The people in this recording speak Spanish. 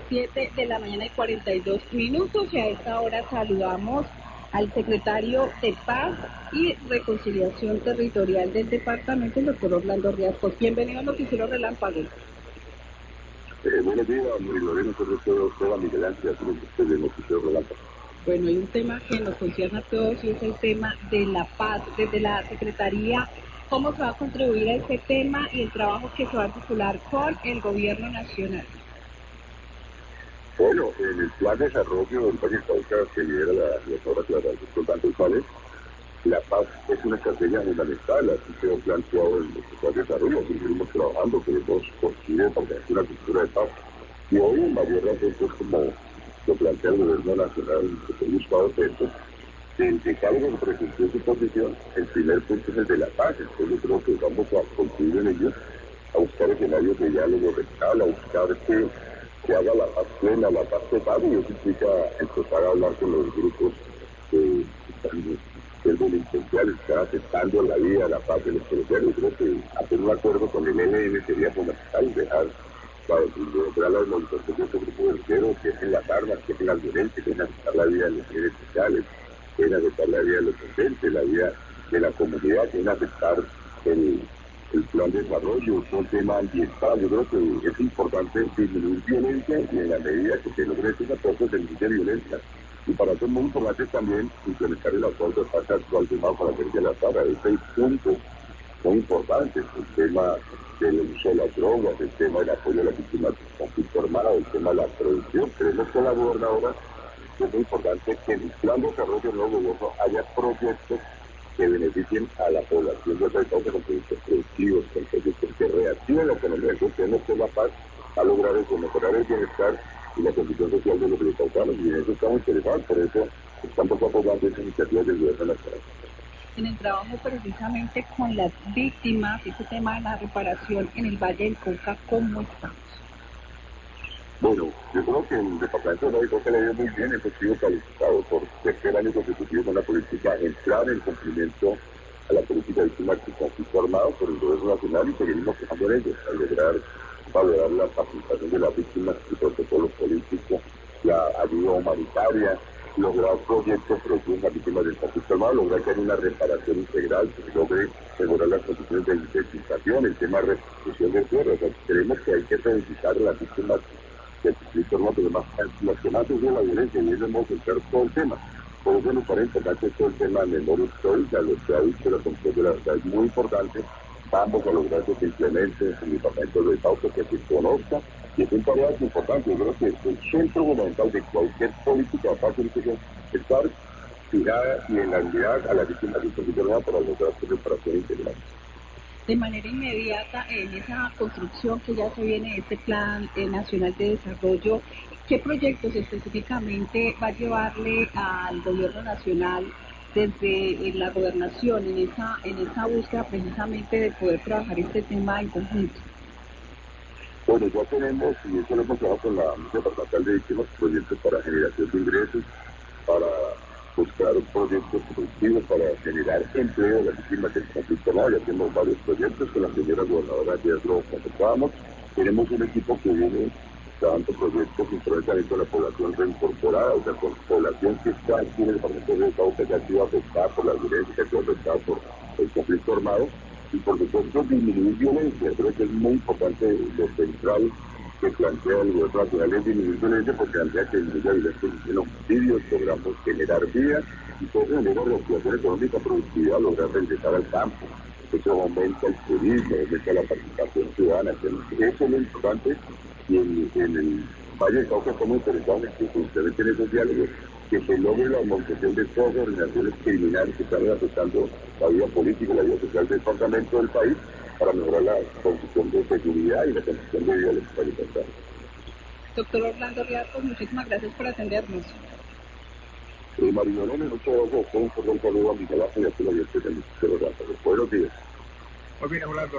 7 de la mañana y 42 minutos y a esta hora saludamos al secretario de Paz y Reconciliación Territorial del departamento, el doctor Orlando Riascos. Bienvenido al Noticiero Relámpago. Buenos días, María Lorena, sobre todo toda mi gracia del Noticiero Relámpago. Bueno, hay un tema que nos concierne a todos y es el tema de la paz. Desde la Secretaría, ¿cómo se va a contribuir a este tema y el trabajo que se va a articular con el Gobierno Nacional? Bueno, en el plan de desarrollo del Valle Cauca que lidera la doctora Clara González, la paz es una estrategia fundamental, así quedó planteado en el plan de desarrollo, así seguimos trabajando, queremos construir una cultura de paz. Y hoy en mayor razón, pues como lo plantea el Gobierno Nacional, que ha buscado esto, el decálogo que presentó su posición, el primer punto es el de la paz, entonces yo creo que vamos a construir en ello, a buscar escenarios de diálogo real, a buscar que haga la paz plena, la paz total, y eso implica empezar a hablar con los grupos que están delincuenciales, que están afectando la vida, la paz de los colombianos. Yo creo que hacer un acuerdo con el ELN sería fundamental, dejar lograr la movilización de este grupo delincuenciero, que es las armas, que es la violencia, que es afectar la vida de los líderes sociales, que es afectar la vida de los docentes, la vida de la comunidad, que es afectar el plan de desarrollo, todo el tema ambiental. Yo creo que es importante disminuir violencia y en la medida que se logre esos acuerdos de violencia. Y para eso es muy importante también implementar el acuerdo de paz actual firmado con la Guerrilla de la Sara. Este es puntos muy importantes, el tema del uso de las drogas, el tema del apoyo a las víctimas del conflicto armado, el tema de la prevención. Creemos que la gobernadora es muy importante que en el plan de desarrollo del nuevo gobierno haya proyectos que beneficien a la población del país con proyectos productivos, con proyectos que reactiven la economía. Eso tenemos que la paz a lograr eso, mejorar el bienestar y la condición social de los recaudados, y en eso estamos interesados, por eso estamos apoyando esas iniciativas del gobierno nacional. En el trabajo precisamente con las víctimas, este tema de la reparación en el Valle del Cauca, ¿cómo estamos? Bueno, yo creo que el departamento de Valle del Cauca le ha ido muy bien, hemos sido calificados por tercer año consecutivo con la política ejemplar en cumplimiento a la política de víctimas del conflicto armado por el gobierno nacional, y seguiremos trabajando en ello, a lograr valorar la participación de las víctimas y protocolos políticos, la ayuda humanitaria, lograr proyectos productivos a las víctimas del conflicto armado, lograr que haya una reparación integral, que se logre mejorar las condiciones de indemnización, el tema de restitución de tierras. O sea, creemos que hay que felicitar a las víctimas del conflicto armado, las que más sufren la violencia, y debemos centrar todo el tema. Por eso nos parece importante todo el tema de memoria histórica, lo que ha dicho la Comisión de la Verdad es muy importante. Vamos a lograr que se implemente en el departamento de Cauca, que se conozca, y es un tareas importante. Yo creo que el centro fundamental de cualquier política de paz tiene que estar fijada y en la unidad a las víctimas del conflicto armado para lograr su reparación integral. De manera inmediata, en esa construcción que ya se viene de este Plan Nacional de Desarrollo, ¿qué proyectos específicamente va a llevarle al Gobierno Nacional desde la gobernación en esa búsqueda precisamente de poder trabajar este tema en conjunto? Bueno, ya tenemos, y eso lo hemos trabajado con la Agencia Departamental de Víctimas, proyectos para generación de ingresos, para buscar proyectos productivos, para generar empleo a las víctimas del conflicto armado. Ya tenemos varios proyectos con la señora gobernadora, ayer lo consultábamos. Tenemos un equipo que viene trabajando proyectos instrumentales con la población reincorporada, o sea, con población que está aquí en el departamento de Cauca, que ha sido afectada por la violencia, que ha sido afectada por el conflicto armado, y por supuesto disminuir violencia. Creo que es muy importante lo central que plantea el gobierno nacional es disminuir violencia, porque al día que disminuya violencia en homicidios, logramos generar vida, y todo eso genera reactivación económica, productividad, lograr regresar al campo. Eso aumenta el turismo, aumenta la participación ciudadana. Eso es lo importante, y en el Valle del Cauca estamos interesados en que se implementen esos diálogos, que se logre la armonización de todas las organizaciones criminales que están afectando la vida política y la vida social del departamento del país, para mejorar la condición de seguridad y la condición de vida de los países. Doctor Orlando Riascos, muchísimas gracias por atendernos. María Lorena, muchas gracias. Un saludo a mi galaxia y a toda la gente del Ministerio de Buenos días. Muy bien, Orlando.